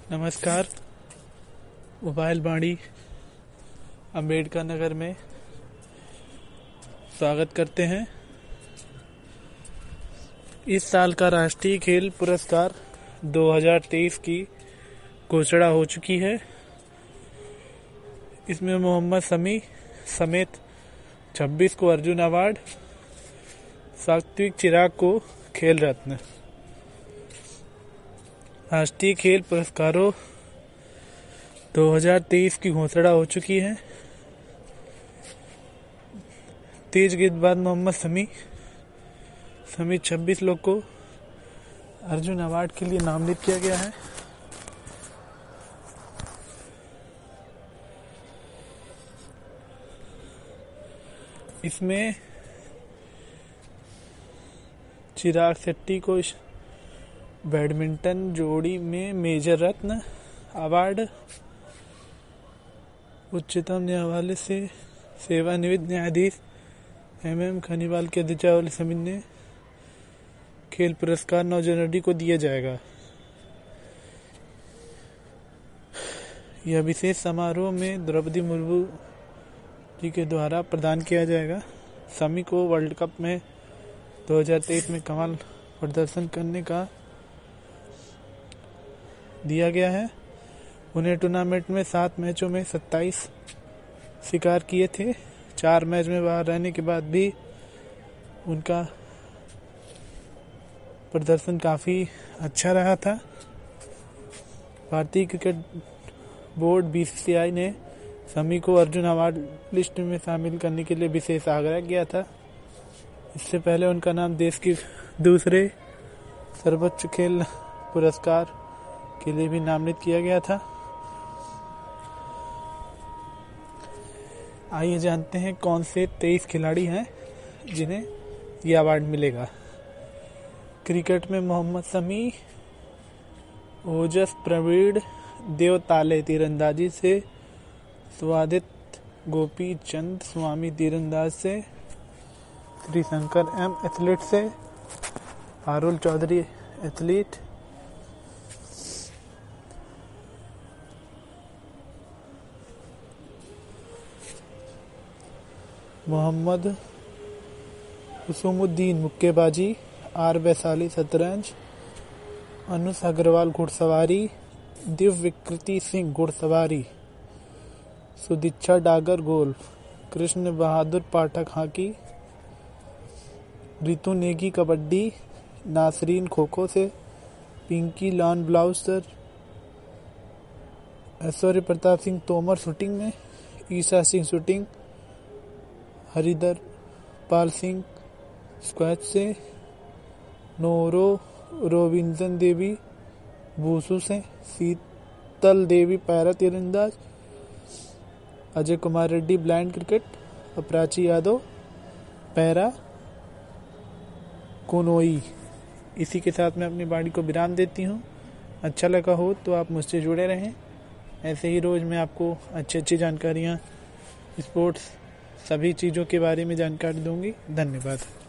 नमस्कार। मोबाइल बाड़ी अंबेडकर नगर में स्वागत करते हैं। इस साल का राष्ट्रीय खेल पुरस्कार 2023 की घोषणा हो चुकी है। इसमें मोहम्मद शमी समेत 26 को अर्जुन अवार्ड, सात्विक चिराग को खेल रत्न। राष्ट्रीय खेल पुरस्कारों 2023 की घोषणा हो चुकी है। तेज गेंदबाज मोहम्मद शमी समेत 26 लोग को अर्जुन अवार्ड के लिए नामित किया गया है। इसमें चिराग शेट्टी को बैडमिंटन जोड़ी में मेजर रत्न अवार्ड, उच्चतम न्यायालय से सेवानिवृत्त न्यायाधीश MM खनीवाल की अध्यक्षता वाली समिति ने खेल पुरस्कार 9 जनवरी को दिया जाएगा। यह विशेष समारोह में द्रौपदी मुर्मू जी के द्वारा प्रदान किया जाएगा। शमी को वर्ल्ड कप में 2023 में कमाल प्रदर्शन करने का दिया गया है। उन्हें टूर्नामेंट में 7 मैचों में 27 शिकार किए थे। 4 मैच में बाहर रहने के बाद भी उनका प्रदर्शन काफ़ी अच्छा रहा था। भारतीय क्रिकेट बोर्ड BCCI ने शमी को अर्जुन अवार्ड लिस्ट में शामिल करने के लिए विशेष आग्रह किया था। इससे पहले उनका नाम देश के दूसरे सर्वोच्च खेल पुरस्कार के लिए भी नामित किया गया था। आइए जानते हैं कौन से 23 खिलाड़ी हैं जिन्हें यह अवार्ड मिलेगा। क्रिकेट में मोहम्मद शमी, ओजस प्रवीण देव ताले तीरंदाजी से, स्वादित गोपी चंद स्वामी तीरंदाज से, त्रिशंकर M एथलीट से, हारुल चौधरी एथलीट, मोहम्मद हुसुमुद्दीन मुक्केबाजी, R वैशाली शतरंज, अनुष अग्रवाल घुड़सवारी, दिव्यकृति सिंह घुड़सवारी, सुदीक्षा डागर गोल्फ, कृष्ण बहादुर पाठक हॉकी, रितु नेगी कबड्डी, नासरीन खो खो से, Pinky lawn bowls, Aishwarya Pratap Singh Tomar shooting में, ईशा सिंह शूटिंग, हरिधर पाल सिंह स्क्वैच से, नोरो रोबिंसन देवी वुशु से, शीतल देवी पैरा तीरंदाज, Ajay Kumar Reddy blind cricket, Prachi Yadav para canoe. इसी के साथ मैं अपनी बाड़ी को विराम देती हूँ। अच्छा लगा हो तो आप मुझसे जुड़े रहें। ऐसे ही रोज़ मैं आपको अच्छी जानकारियाँ, स्पोर्ट्स, सभी चीज़ों के बारे में जानकारी दूंगी। धन्यवाद।